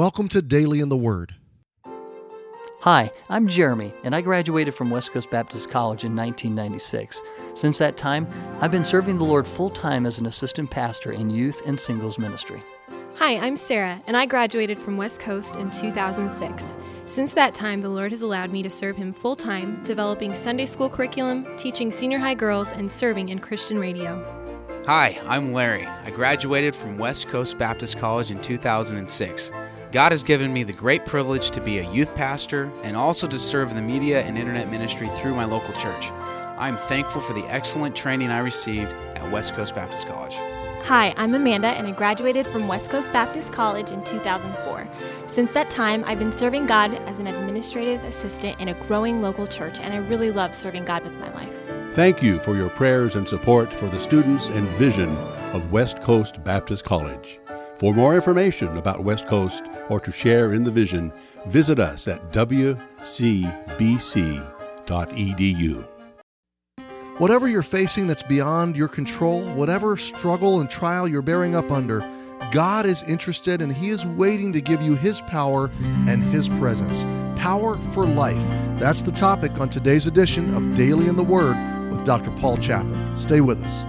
Welcome to Daily in the Word. Hi, I'm Jeremy, and I graduated from West Coast Baptist College in 1996. Since that time, I've been serving the Lord full-time as an assistant pastor in youth and singles ministry. Hi, I'm Sarah, and I graduated from West Coast in 2006. Since that time, the Lord has allowed me to serve Him full-time, developing Sunday school curriculum, teaching senior high girls, and serving in Christian radio. Hi, I'm Larry. I graduated from West Coast Baptist College in 2006. God has given me the great privilege to be a youth pastor and also to serve in the media and internet ministry through my local church. I am thankful for the excellent training I received at West Coast Baptist College. Hi, I'm Amanda, and I graduated from West Coast Baptist College in 2004. Since that time, I've been serving God as an administrative assistant in a growing local church, and I really love serving God with my life. Thank you for your prayers and support for the students and vision of West Coast Baptist College. For more information about West Coast or to share in the vision, visit us at wcbc.edu. Whatever you're facing that's beyond your control, whatever struggle and trial you're bearing up under, God is interested and He is waiting to give you His power and His presence. Power for life. That's the topic on today's edition of Daily in the Word with Dr. Paul Chappell. Stay with us.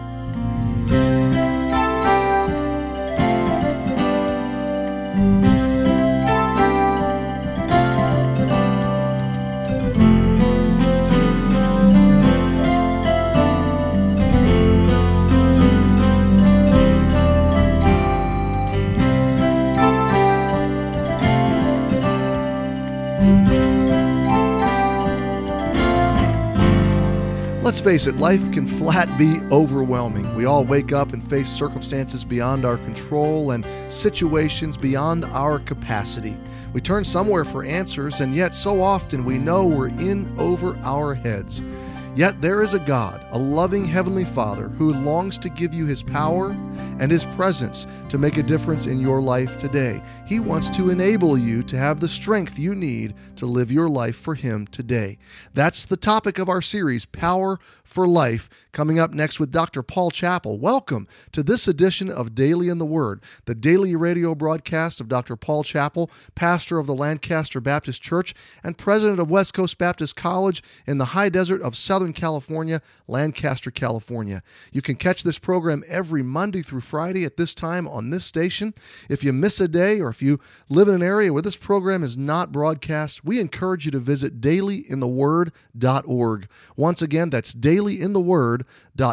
Let's face it, life can flat be overwhelming. We all wake up and face circumstances beyond our control and situations beyond our capacity. We turn somewhere for answers, and yet so often we know we're in over our heads. Yet there is a God, a loving Heavenly Father, who longs to give you His power and His presence to make a difference in your life today. He wants to enable you to have the strength you need to live your life for Him today. That's the topic of our series, Power for Life, coming up next with Dr. Paul Chappell. Welcome to this edition of Daily in the Word, the daily radio broadcast of Dr. Paul Chappell, pastor of the Lancaster Baptist Church and president of West Coast Baptist College in the high desert of Southern California, Lancaster, California. You can catch this program every Monday through Friday at this time on this station. If you miss a day or if you live in an area where this program is not broadcast, we encourage you to visit dailyintheword.org. Once again, that's dailyintheword.org.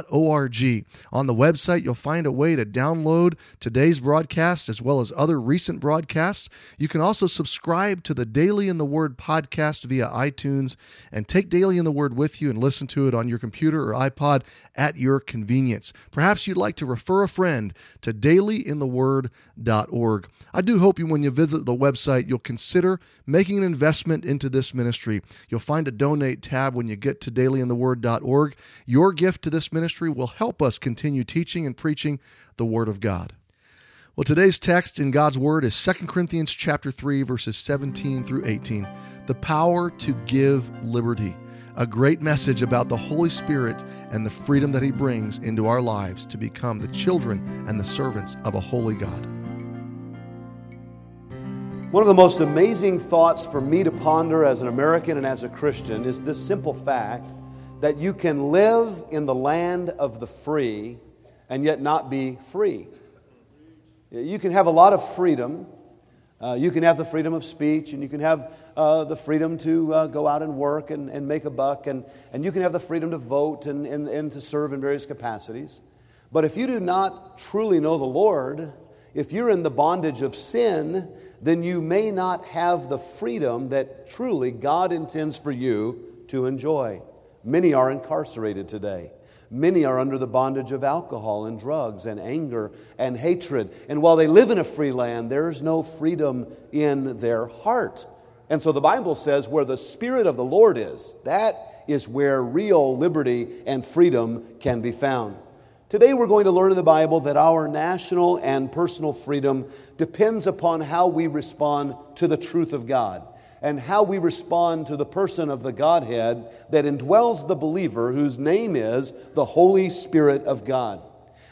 On the website, you'll find a way to download today's broadcast as well as other recent broadcasts. You can also subscribe to the Daily in the Word podcast via iTunes and take Daily in the Word with you and listen to it on your computer or iPod at your convenience. Perhaps you'd like to refer a friend to dailyintheword.org. I do hope when you visit the website, you'll consider making an investment into this ministry. You'll find a donate tab when you get to dailyintheword.org. Your gift to this ministry will help us continue teaching and preaching the Word of God. Well, today's text in God's Word is 2 Corinthians chapter 3, verses 17 through 18. The power to give liberty. A great message about the Holy Spirit and the freedom that He brings into our lives to become the children and the servants of a holy God. One of the most amazing thoughts for me to ponder as an American and as a Christian is this simple fact that you can live in the land of the free and yet not be free. You can have a lot of freedom. You can have the freedom of speech, and you can have the freedom to go out and work and make a buck, and you can have the freedom to vote and to serve in various capacities. But if you do not truly know the Lord, if you're in the bondage of sin, then you may not have the freedom that truly God intends for you to enjoy. Many are incarcerated today. Many are under the bondage of alcohol and drugs and anger and hatred. And while they live in a free land, there is no freedom in their heart. And so the Bible says where the Spirit of the Lord is, that is where real liberty and freedom can be found. Today we're going to learn in the Bible that our national and personal freedom depends upon how we respond to the truth of God and how we respond to the person of the Godhead that indwells the believer, whose name is the Holy Spirit of God.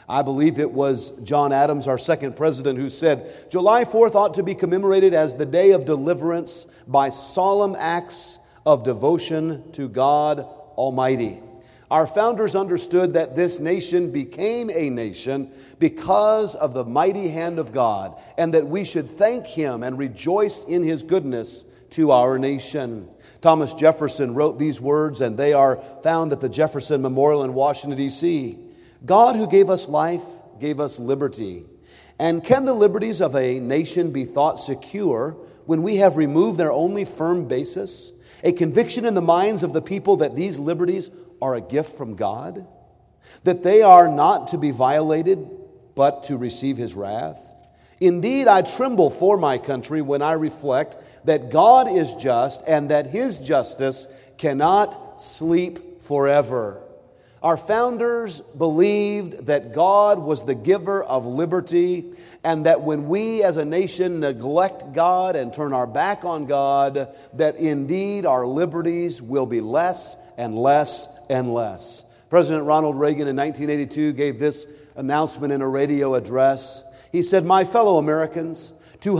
I believe it was John Adams, our second president, who said, July 4th ought to be commemorated as the day of deliverance by solemn acts of devotion to God Almighty. Our founders understood that this nation became a nation because of the mighty hand of God, and that we should thank Him and rejoice in His goodness to our nation. Thomas Jefferson wrote these words, and they are found at the Jefferson Memorial in Washington, D.C. God who gave us life gave us liberty. And can the liberties of a nation be thought secure when we have removed their only firm basis? A conviction in the minds of the people that these liberties are a gift from God? That they are not to be violated, but to receive His wrath? Indeed, I tremble for my country when I reflect that God is just and that His justice cannot sleep forever. Our founders believed that God was the giver of liberty, and that when we as a nation neglect God and turn our back on God, that indeed our liberties will be less and less and less. President Ronald Reagan in 1982 gave this announcement in a radio address. He said, "My fellow Americans,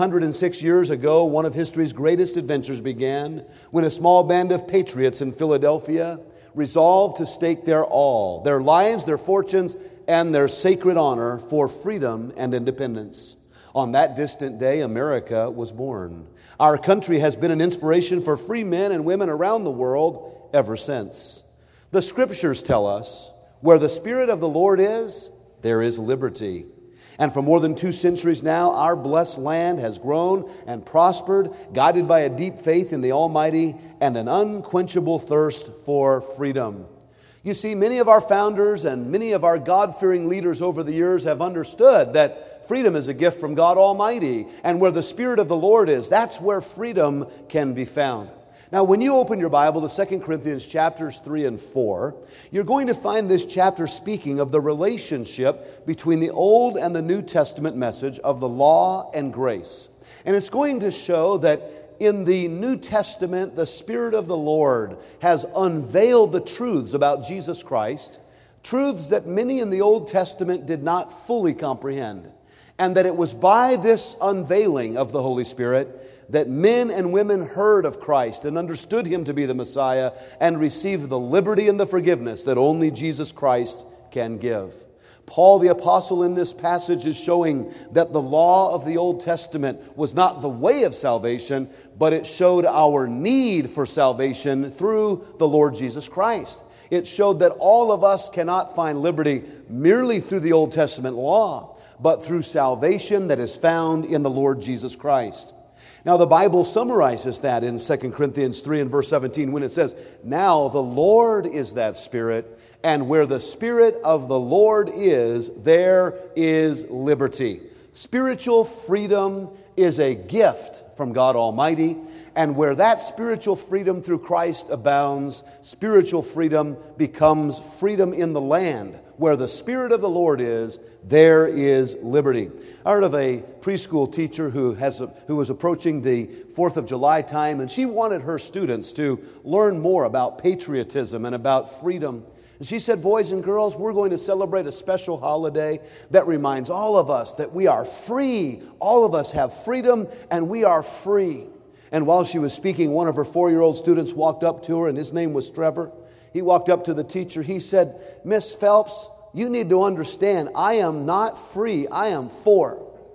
206 years ago, one of history's greatest adventures began when a small band of patriots in Philadelphia resolved to stake their all, their lives, their fortunes, and their sacred honor for freedom and independence. On that distant day, America was born. Our country has been an inspiration for free men and women around the world ever since. The Scriptures tell us, where the Spirit of the Lord is, there is liberty. And for more than 2 centuries now, our blessed land has grown and prospered, guided by a deep faith in the Almighty and an unquenchable thirst for freedom." You see, many of our founders and many of our God-fearing leaders over the years have understood that freedom is a gift from God Almighty. And where the Spirit of the Lord is, that's where freedom can be found. Now, when you open your Bible to 2 Corinthians chapters 3 and 4, you're going to find this chapter speaking of the relationship between the Old and the New Testament message of the law and grace. And it's going to show that in the New Testament, the Spirit of the Lord has unveiled the truths about Jesus Christ, truths that many in the Old Testament did not fully comprehend. And that it was by this unveiling of the Holy Spirit that men and women heard of Christ and understood Him to be the Messiah and received the liberty and the forgiveness that only Jesus Christ can give. Paul the Apostle in this passage is showing that the law of the Old Testament was not the way of salvation, but it showed our need for salvation through the Lord Jesus Christ. It showed that all of us cannot find liberty merely through the Old Testament law, but through salvation that is found in the Lord Jesus Christ. Now, the Bible summarizes that in 2 Corinthians 3 and verse 17 when it says, "Now the Lord is that Spirit, and where the Spirit of the Lord is, there is liberty." Spiritual freedom is a gift from God Almighty, and where that spiritual freedom through Christ abounds, spiritual freedom becomes freedom in the land. Where the Spirit of the Lord is, there is liberty. I heard of a preschool teacher who was approaching the 4th of July time, and she wanted her students to learn more about patriotism and about freedom. And she said, "Boys and girls, we're going to celebrate a special holiday that reminds all of us that we are free. All of us have freedom, and we are free." And while she was speaking, one of her 4-year-old students walked up to her, and his name was Trevor. He walked up to the teacher. He said, "Miss Phelps, you need to understand, I am not free, I am for."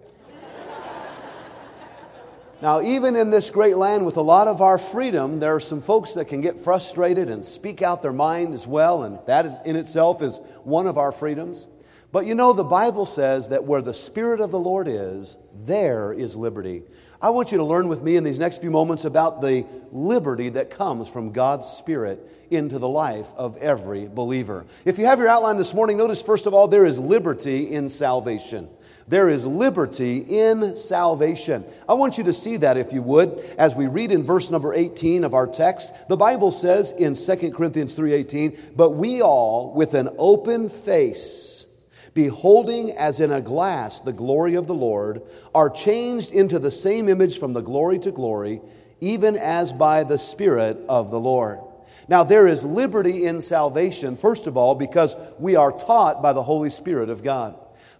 Now, even in this great land with a lot of our freedom, there are some folks that can get frustrated and speak out their mind as well, and that in itself is one of our freedoms. But you know, the Bible says that where the Spirit of the Lord is, there is liberty. I want you to learn with me in these next few moments about the liberty that comes from God's Spirit into the life of every believer. If you have your outline this morning, notice first of all, there is liberty in salvation. There is liberty in salvation. I want you to see that, if you would, as we read in verse number 18 of our text. The Bible says in 2 Corinthians 3:18, "But we all, with an open face, beholding as in a glass the glory of the Lord, are changed into the same image from the glory to glory, even as by the Spirit of the Lord." Now, there is liberty in salvation, first of all, because we are taught by the Holy Spirit of God.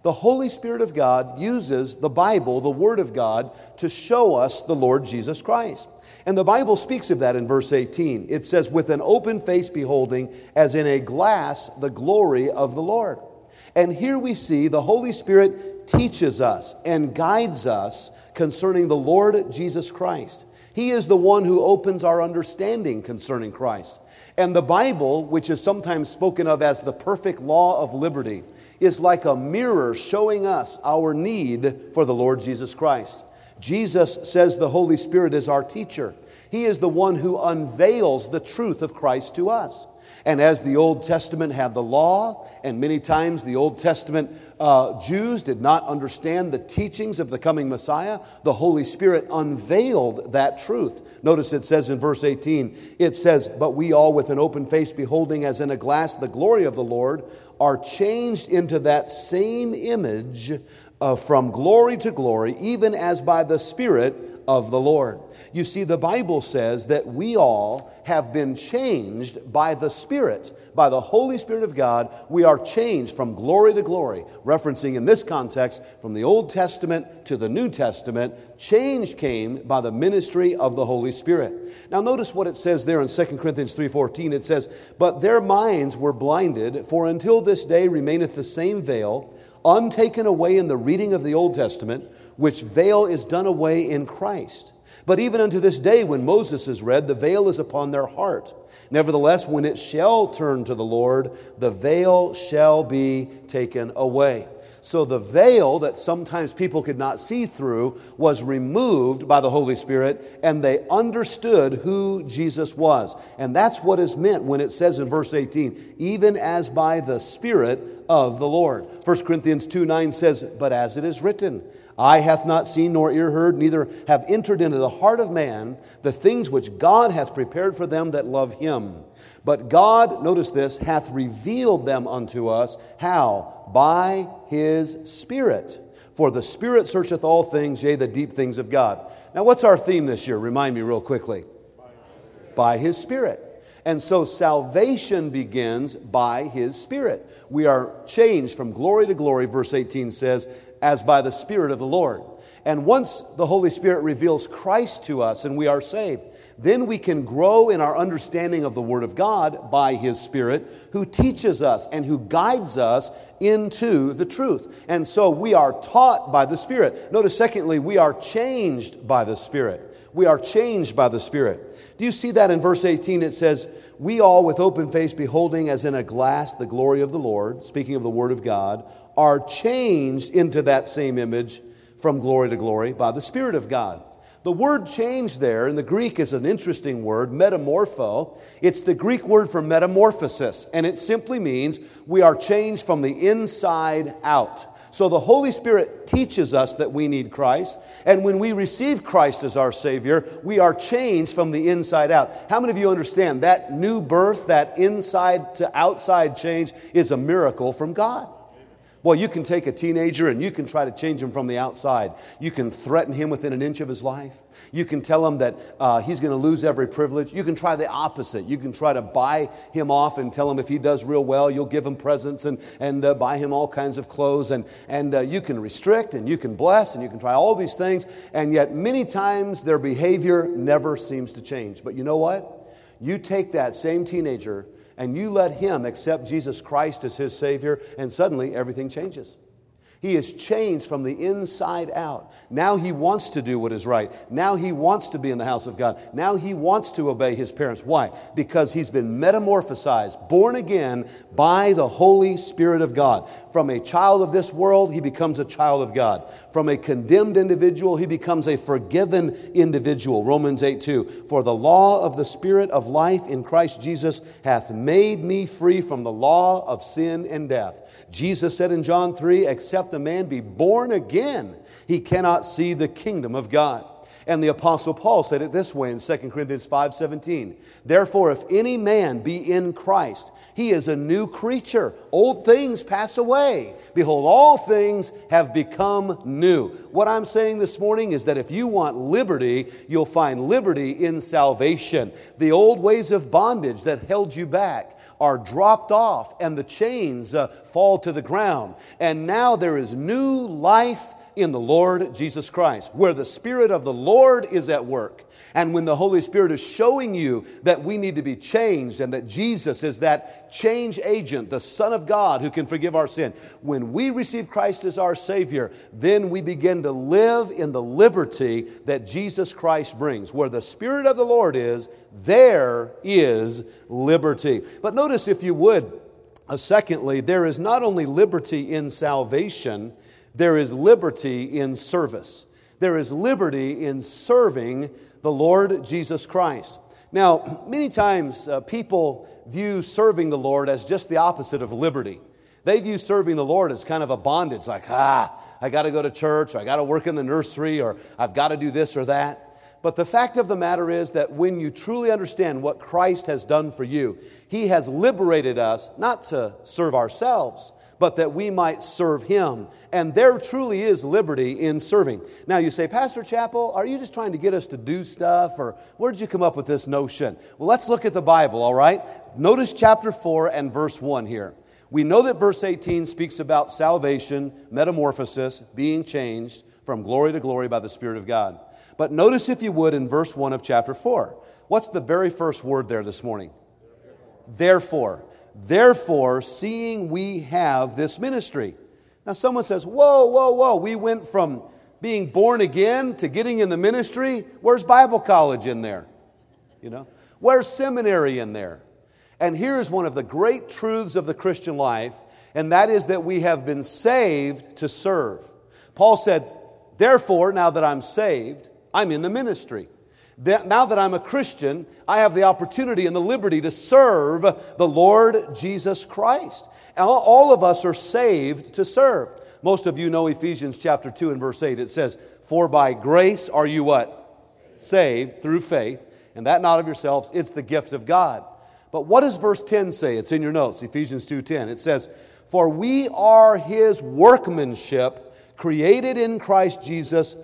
The Holy Spirit of God uses the Bible, the Word of God, to show us the Lord Jesus Christ. And the Bible speaks of that in verse 18. It says, with an open face beholding, as in a glass, the glory of the Lord. And here we see the Holy Spirit teaches us and guides us concerning the Lord Jesus Christ. He is the one who opens our understanding concerning Christ. And the Bible, which is sometimes spoken of as the perfect law of liberty, is like a mirror showing us our need for the Lord Jesus Christ. Jesus says the Holy Spirit is our teacher. He is the one who unveils the truth of Christ to us. And as the Old Testament had the law, and many times the Old Testament Jews did not understand the teachings of the coming Messiah, the Holy Spirit unveiled that truth. Notice it says in verse 18, it says, but we all with an open face beholding as in a glass the glory of the Lord are changed into that same image from glory to glory, even as by the Spirit of the Lord. You see, the Bible says that we all have been changed by the Spirit, by the Holy Spirit of God. We are changed from glory to glory, referencing in this context from the Old Testament to the New Testament. Change came by the ministry of the Holy Spirit. Now notice what it says there in 2 Corinthians 3:14. It says, but their minds were blinded, for until this day remaineth the same veil, untaken away in the reading of the Old Testament, which veil is done away in Christ. But even unto this day, when Moses is read, the veil is upon their heart. Nevertheless, when it shall turn to the Lord, the veil shall be taken away. So the veil that sometimes people could not see through was removed by the Holy Spirit, and they understood who Jesus was. And that's what is meant when it says in verse 18, even as by the Spirit of the Lord. 1 Corinthians 2:9 says, but as it is written, eye hath not seen nor ear heard, neither have entered into the heart of man the things which God hath prepared for them that love him. But God, notice this, hath revealed them unto us. How? By his Spirit. For the Spirit searcheth all things, yea, the deep things of God. Now what's our theme this year? Remind me real quickly. By his Spirit. And so salvation begins by his Spirit. We are changed from glory to glory, verse 18 says, as by the Spirit of the Lord. And once the Holy Spirit reveals Christ to us and we are saved, then we can grow in our understanding of the Word of God by his Spirit, who teaches us and who guides us into the truth. And so we are taught by the Spirit. Notice, secondly, we are changed by the Spirit. We are changed by the Spirit. Do you see that in verse 18? It says, we all with open face beholding as in a glass the glory of the Lord, speaking of the Word of God, are changed into that same image from glory to glory by the Spirit of God. The word change there in the Greek is an interesting word, metamorpho. It's the Greek word for metamorphosis, and it simply means we are changed from the inside out. So the Holy Spirit teaches us that we need Christ, and when we receive Christ as our Savior, we are changed from the inside out. How many of you understand that new birth, that inside to outside change is a miracle from God? Well, you can take a teenager and you can try to change him from the outside. You can threaten him within an inch of his life. You can tell him that he's going to lose every privilege. You can try the opposite. You can try to buy him off and tell him if he does real well, you'll give him presents and buy him all kinds of clothes. And you can restrict and you can bless and you can try all these things. And yet many times their behavior never seems to change. But you know what? You take that same teenager and you let him accept Jesus Christ as his Savior, and suddenly everything changes. He is changed from the inside out. Now he wants to do what is right. Now he wants to be in the house of God. Now he wants to obey his parents. Why? Because he's been metamorphosized, born again by the Holy Spirit of God. From a child of this world, he becomes a child of God. From a condemned individual, he becomes a forgiven individual. Romans 8:2. For the law of the Spirit of life in Christ Jesus hath made me free from the law of sin and death. Jesus said in John 3, except a man be born again, he cannot see the kingdom of God. And the Apostle Paul said it this way in 2 Corinthians 5:17. Therefore, if any man be in Christ, he is a new creature. Old things pass away. Behold, all things have become new. What I'm saying this morning is that if you want liberty, you'll find liberty in salvation. The old ways of bondage that held you back are dropped off and the chains fall to the ground. And now there is new life in the Lord Jesus Christ, where the Spirit of the Lord is at work. And when the Holy Spirit is showing you that we need to be changed and that Jesus is that change agent, the Son of God who can forgive our sin, when we receive Christ as our Savior, then we begin to live in the liberty that Jesus Christ brings. Where the Spirit of the Lord is, there is liberty. But notice, if you would, secondly, there is not only liberty in salvation, there is liberty in service. There is liberty in serving the Lord Jesus Christ. Now, many times people view serving the Lord as just the opposite of liberty. They view serving the Lord as kind of a bondage, like, I got to go to church, or I got to work in the nursery, or I've got to do this or that. But the fact of the matter is that when you truly understand what Christ has done for you, He has liberated us not to serve ourselves, but that we might serve Him. And there truly is liberty in serving. Now you say, Pastor Chappell, are you just trying to get us to do stuff? Or where did you come up with this notion? Well, let's look at the Bible, all right? Notice chapter 4 and verse 1 here. We know that verse 18 speaks about salvation, metamorphosis, being changed from glory to glory by the Spirit of God. But notice, if you would, in verse 1 of chapter 4. What's the very first word there this morning? Therefore. Therefore, seeing we have this ministry. Now someone says, whoa, we went from being born again to getting in the ministry. Where's Bible college in there? Where's seminary in there? And here's one of the great truths of the Christian life, and that is that we have been saved to serve. Paul said, therefore, now that I'm saved, I'm in the ministry. Now that I'm a Christian, I have the opportunity and the liberty to serve the Lord Jesus Christ. All of us are saved to serve. Most of you know Ephesians chapter 2 and verse 8. It says, for by grace are you what? Saved through faith, and that not of yourselves, it's the gift of God. But what does verse 10 say? It's in your notes, Ephesians 2:10. It says, for we are His workmanship, created in Christ Jesus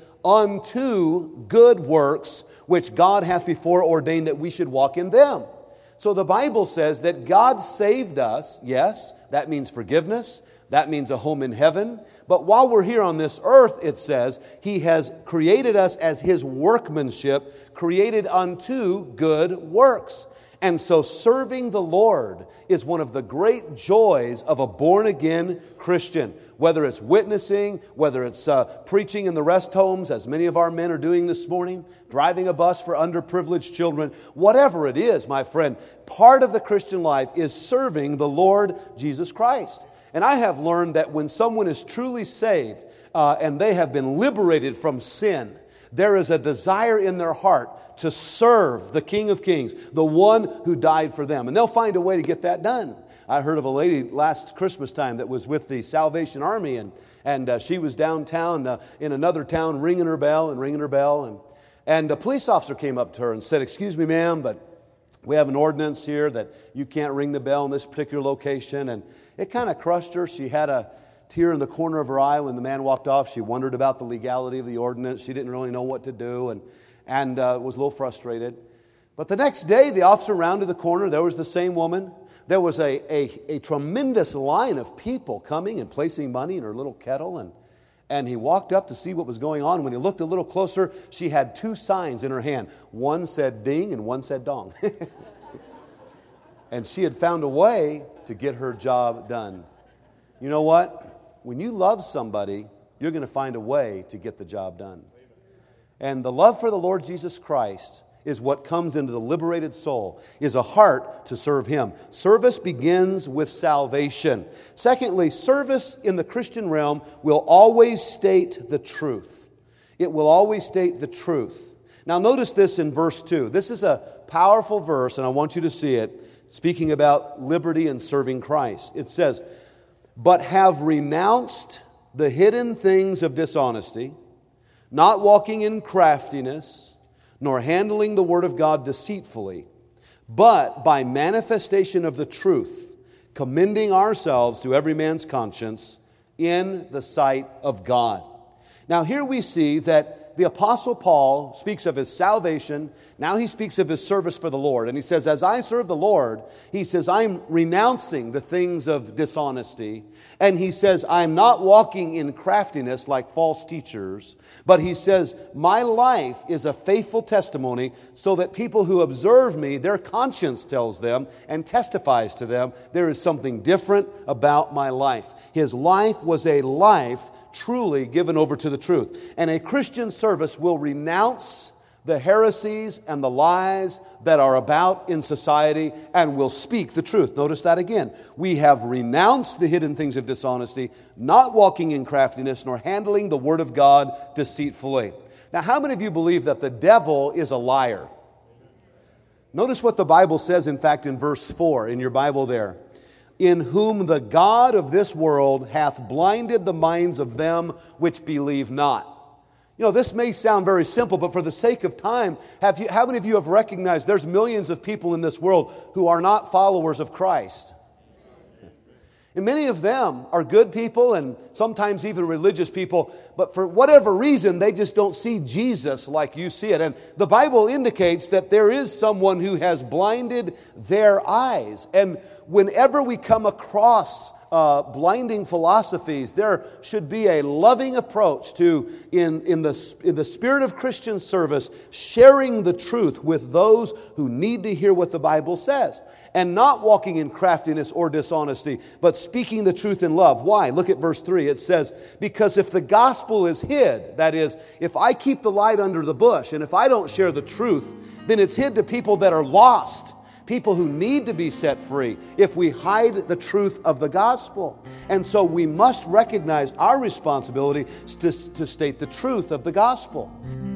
unto good works, which God hath before ordained that we should walk in them. So the Bible says that God saved us. Yes, that means forgiveness. That means a home in heaven. But while we're here on this earth, it says, He has created us as His workmanship, created unto good works. And so serving the Lord is one of the great joys of a born-again Christian. Whether it's witnessing, whether it's preaching in the rest homes, as many of our men are doing this morning, driving a bus for underprivileged children, whatever it is, my friend, part of the Christian life is serving the Lord Jesus Christ. And I have learned that when someone is truly saved and they have been liberated from sin, there is a desire in their heart to serve the King of Kings, the one who died for them. And they'll find a way to get that done. I heard of a lady last Christmas time that was with the Salvation Army, and she was downtown in another town ringing her bell. And a police officer came up to her and said, excuse me, ma'am, but we have an ordinance here that you can't ring the bell in this particular location. And it kind of crushed her. She had a tear in the corner of her eye when the man walked off. She wondered about the legality of the ordinance. She didn't really know what to do and was a little frustrated. But the next day, the officer rounded the corner. There was the same woman. There was a tremendous line of people coming and placing money in her little kettle. And he walked up to see what was going on. When he looked a little closer, she had two signs in her hand. One said ding and one said dong. And she had found a way to get her job done. You know what? When you love somebody, you're going to find a way to get the job done. And the love for the Lord Jesus Christ is what comes into the liberated soul, is a heart to serve Him. Service begins with salvation. Secondly, service in the Christian realm will always state the truth. It will always state the truth. Now notice this in verse 2. This is a powerful verse, and I want you to see it, speaking about liberty and serving Christ. It says, but have renounced the hidden things of dishonesty, not walking in craftiness, nor handling the word of God deceitfully, but by manifestation of the truth, commending ourselves to every man's conscience in the sight of God. Now here we see that that the Apostle Paul speaks of his salvation. Now he speaks of his service for the Lord. And he says, as I serve the Lord, he says, I'm renouncing the things of dishonesty. And he says, I'm not walking in craftiness like false teachers. But he says, my life is a faithful testimony so that people who observe me, their conscience tells them and testifies to them there is something different about my life. His life was a life truly given over to the truth. And a Christian service will renounce the heresies and the lies that are about in society and will speak the truth. Notice that again. We have renounced the hidden things of dishonesty, not walking in craftiness, nor handling the word of God deceitfully. Now, how many of you believe that the devil is a liar? Notice what the Bible says, in fact, in verse 4 in your Bible there. In whom the God of this world hath blinded the minds of them which believe not. You know, this may sound very simple, but for the sake of time, how many of you have recognized there's millions of people in this world who are not followers of Christ? And many of them are good people and sometimes even religious people, but for whatever reason, they just don't see Jesus like you see it. And the Bible indicates that there is someone who has blinded their eyes. And whenever we come across blinding philosophies, there should be a loving approach to, in the spirit of Christian service, sharing the truth with those who need to hear what the Bible says. And not walking in craftiness or dishonesty, but speaking the truth in love. Why? Look at verse 3. It says, because if the gospel is hid, that is, if I keep the light under the bush, and if I don't share the truth, then it's hid to people that are lost, people who need to be set free, if we hide the truth of the gospel. And so we must recognize our responsibility to state the truth of the gospel.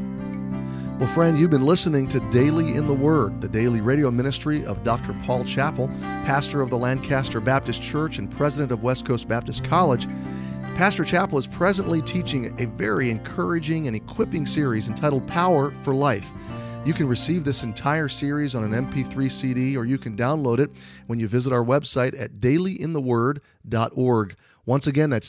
Well, friend, you've been listening to Daily in the Word, the daily radio ministry of Dr. Paul Chappell, pastor of the Lancaster Baptist Church and president of West Coast Baptist College. Pastor Chappell is presently teaching a very encouraging and equipping series entitled Power for Life. You can receive this entire series on an MP3 CD, or you can download it when you visit our website at dailyintheword.org. Once again, that's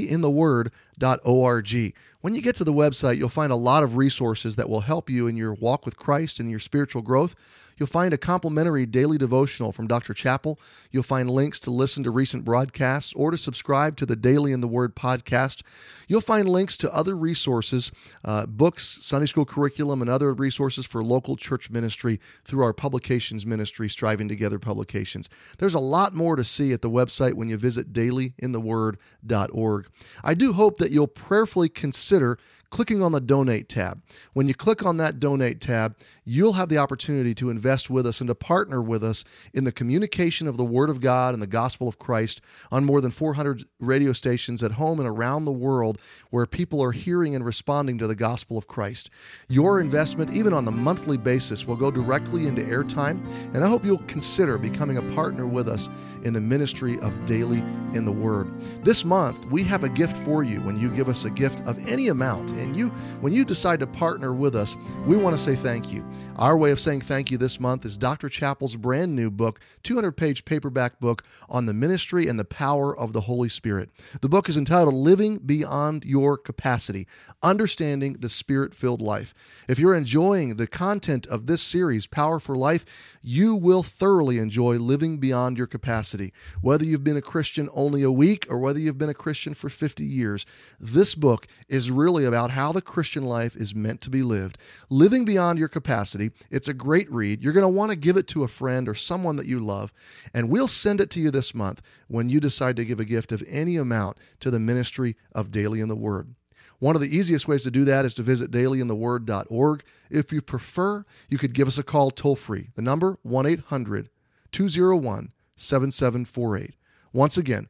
dailyintheword.org. When you get to the website, you'll find a lot of resources that will help you in your walk with Christ and your spiritual growth. You'll find a complimentary daily devotional from Dr. Chappell. You'll find links to listen to recent broadcasts or to subscribe to the Daily in the Word podcast. You'll find links to other resources, books, Sunday school curriculum, and other resources for local church ministry through our publications ministry, Striving Together Publications. There's a lot more to see at the website when you visit dailyintheword.org. I do hope that you'll prayerfully consider clicking on the Donate tab. When you click on that Donate tab, you'll have the opportunity to invest with us and to partner with us in the communication of the Word of God and the gospel of Christ on more than 400 radio stations at home and around the world where people are hearing and responding to the gospel of Christ. Your investment, even on the monthly basis, will go directly into airtime, and I hope you'll consider becoming a partner with us in the ministry of Daily in the Word. This month, we have a gift for you when you give us a gift of any amount. And when you decide to partner with us, we want to say thank you. Our way of saying thank you this month is Dr. Chappell's brand new book, 200-page paperback book on the ministry and the power of the Holy Spirit. The book is entitled Living Beyond Your Capacity, Understanding the Spirit-Filled Life. If you're enjoying the content of this series, Power for Life, you will thoroughly enjoy living beyond your capacity. Whether you've been a Christian only a week or whether you've been a Christian for 50 years, this book is really about how the Christian life is meant to be lived. Living Beyond Your Capacity. It's a great read. You're going to want to give it to a friend or someone that you love, and we'll send it to you this month when you decide to give a gift of any amount to the ministry of Daily in the Word. One of the easiest ways to do that is to visit dailyintheword.org. If you prefer, you could give us a call toll-free. The number, 1-800-201-7748. Once again,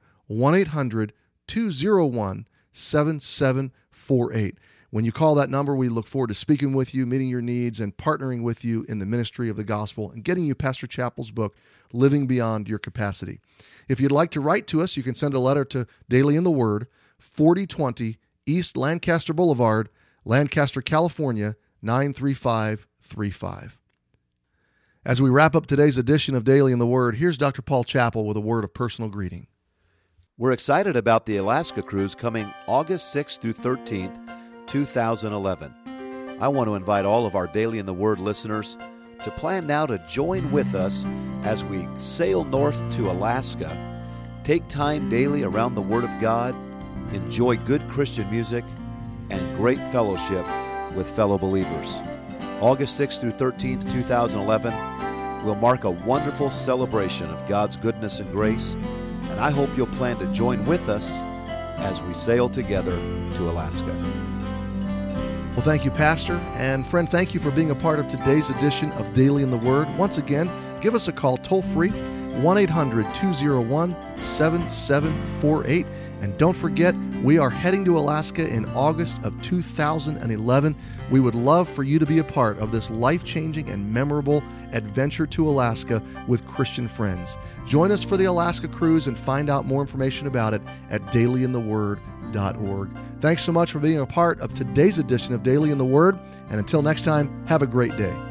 1-800-201-7748. When you call that number, we look forward to speaking with you, meeting your needs, and partnering with you in the ministry of the gospel and getting you Pastor Chappell's book, Living Beyond Your Capacity. If you'd like to write to us, you can send a letter to Daily in the Word, 4020 East Lancaster Boulevard, Lancaster, California, 93535. As we wrap up today's edition of Daily in the Word, here's Dr. Paul Chappell with a word of personal greeting. We're excited about the Alaska cruise coming August 6th through 13th, 2011. I want to invite all of our Daily in the Word listeners to plan now to join with us as we sail north to Alaska. Take time daily around the Word of God, enjoy good Christian music, and great fellowship with fellow believers. August 6th through 13th, 2011 will mark a wonderful celebration of God's goodness and grace, and I hope you'll plan to join with us as we sail together to Alaska. Well, thank you, Pastor. And friend, thank you for being a part of today's edition of Daily in the Word. Once again, give us a call toll-free, 1-800-201-7748. And don't forget, we are heading to Alaska in August of 2011. We would love for you to be a part of this life-changing and memorable adventure to Alaska with Christian friends. Join us for the Alaska cruise and find out more information about it at dailyintheword.org. Thanks so much for being a part of today's edition of Daily in the Word. And until next time, have a great day.